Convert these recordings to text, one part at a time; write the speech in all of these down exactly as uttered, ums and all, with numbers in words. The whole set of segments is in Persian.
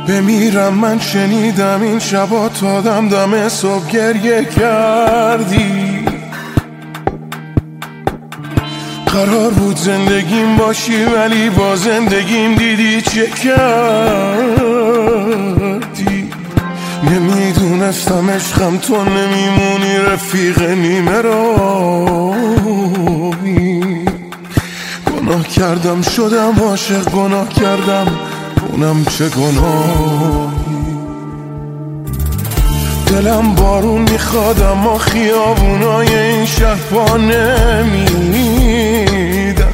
بمیرم من شنیدم این شبا تا دم دم صبح گریه کردی. قرار بود زندگیم باشی ولی با زندگیم دیدی چه کردی. نمیدونستم عشقم تو نمیمونی رفیق نیمه راهی. گناه کردم شدم عاشق، گناه کردم اونم چه گناهی. دلم بارون میخواد اما خیابونای این شهر پا نمیدن.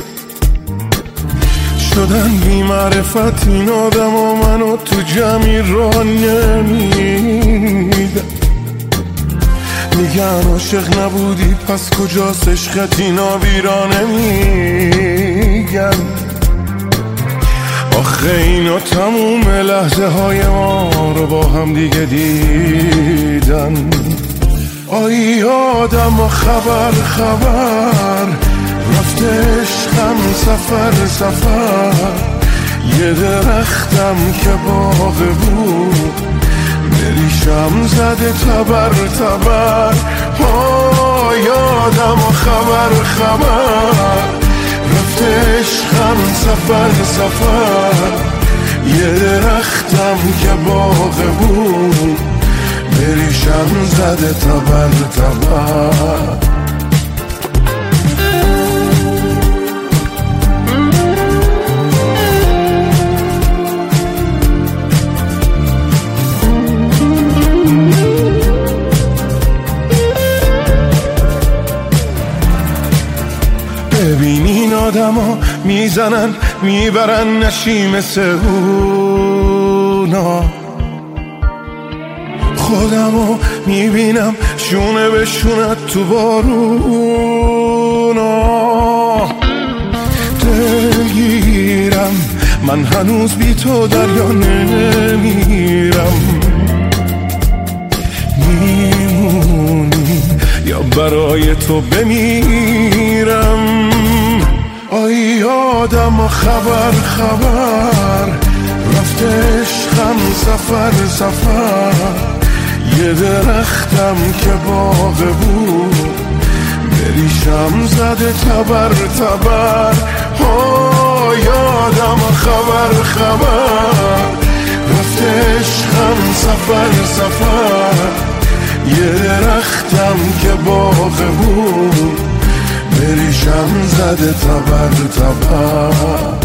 شدن بی معرفت این آدم و منو تو جمعی را نمیدن. میگن عاشق نبودی پس کجاست عشقت، اینا بیرا نمیگن. آخه اینا تموم لحظه های ما رو با هم دیگه دیدن. آی آدم و خبر خبر رفته عشقم سفر سفر. یه درختم که باغ بود بریشم زده تبر تبر. آی آدم و خبر خبر رفته عشقم سفر سفر. یه درختم که باغ بود بریشم زده تبر تبر. ببینین آدما میزنن میبرن نشیم سهونا. خودمو میبینم شونه به شونت تو بارونا. دلگیرم من هنوز بی تو دریا نمیرم. میمونی یا برای تو بمیرم. آی آدم و خبر خبر رفته عشقم سفر سفر. یه درختم که باغ بود بریشم زده تبر تبر. آی آدم و خبر خبر رفته عشقم سفر سفر. یه درختم که باغ بود بریشم زده تبر تبر.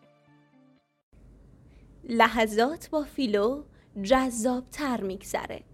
لحظات با فیلو جذاب تر میگذره.